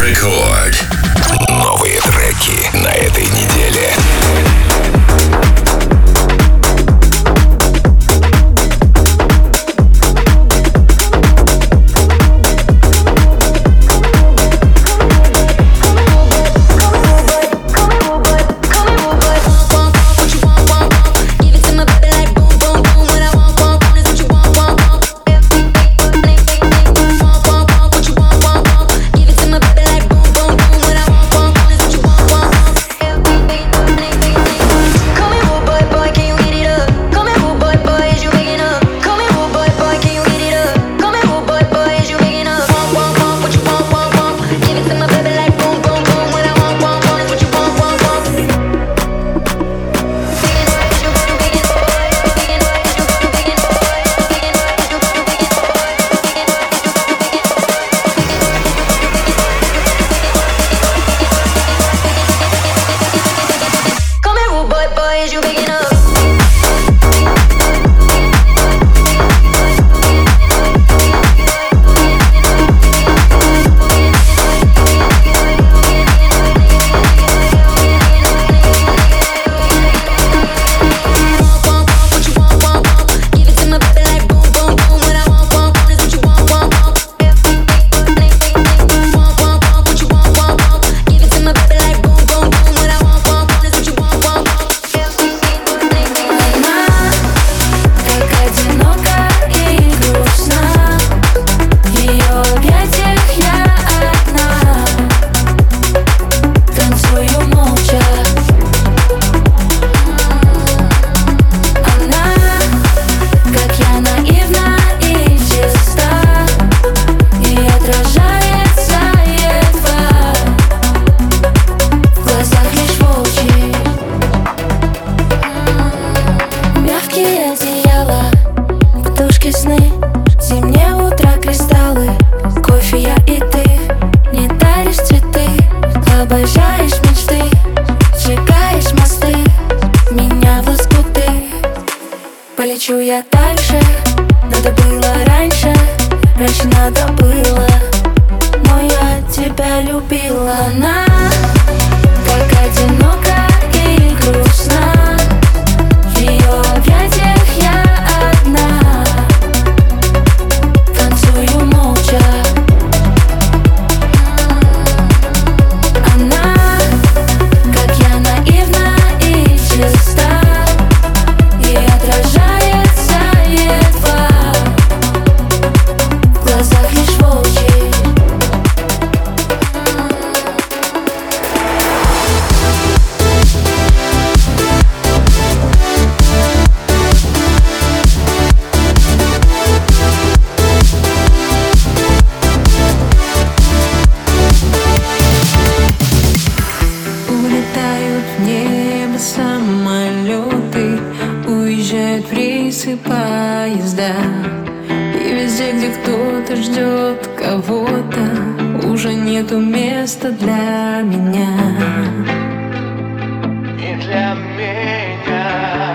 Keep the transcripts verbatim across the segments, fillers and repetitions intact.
Рекорд. Новые треки на этой неделе. Полечу я дальше, надо было раньше, раньше надо было, но я тебя любила. Она так одинока и грустна, в ее объятиях я одна, танцую молча. Она, как я, наивна и чиста, и отражается едва в глазах лишь волчий. Улетают в небо самолеты, уезжают в рейсы поезда, и везде, где кто-то ждет кого-то, уже нету места для меня. И для меня.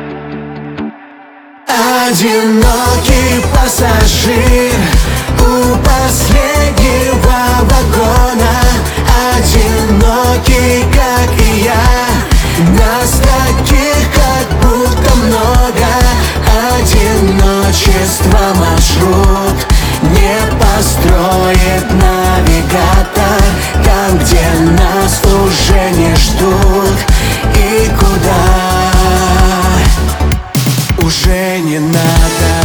Одинокий пассажир у последнего вагона, одинокий, как и я. Нас таких как будто много. Одиночество маршрут не построит навигатор там, где нас уже не ждут. И куда уже не надо.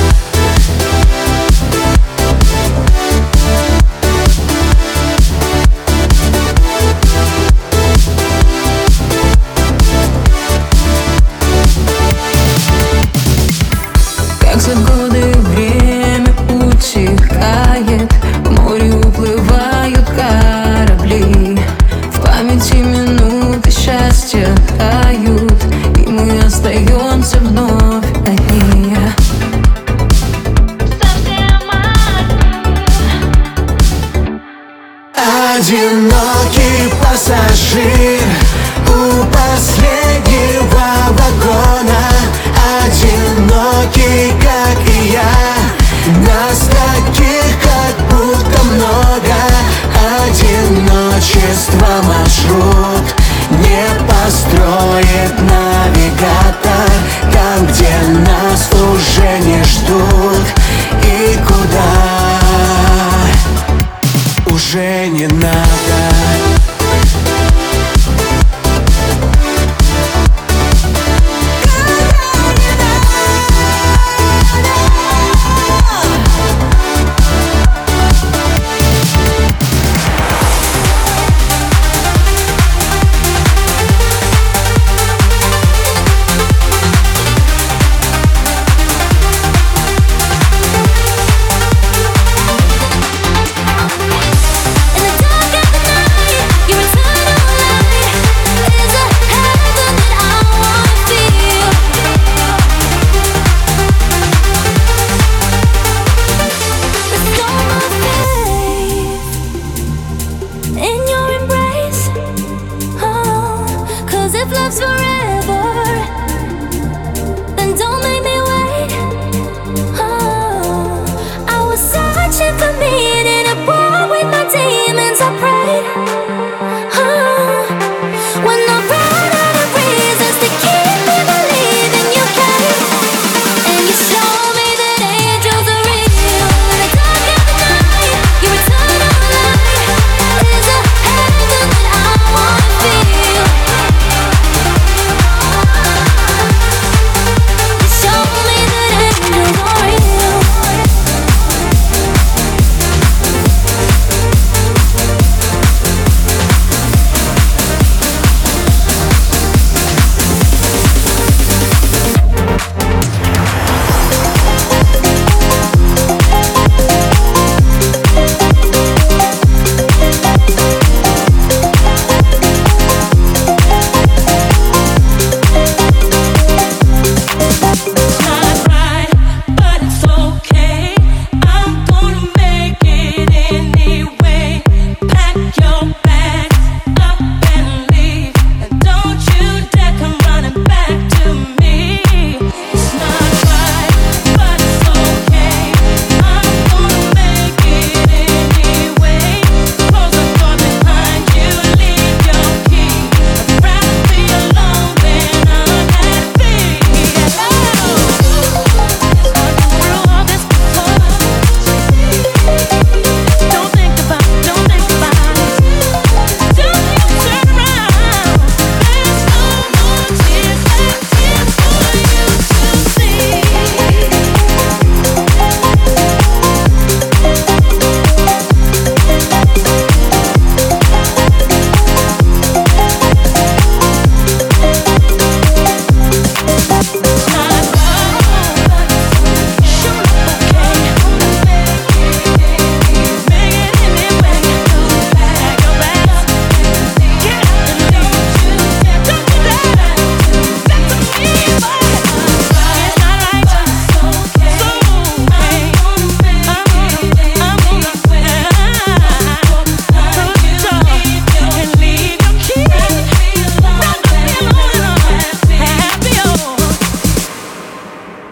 Как за годы время утекает, в море уплывают корабли, в памяти минуты счастья тают, и мы остаемся вновь одни. Одинокий пассажир у последнего вагона, одинокий, как и я. Нас таких как будто много. Один уже не надо. If love's forever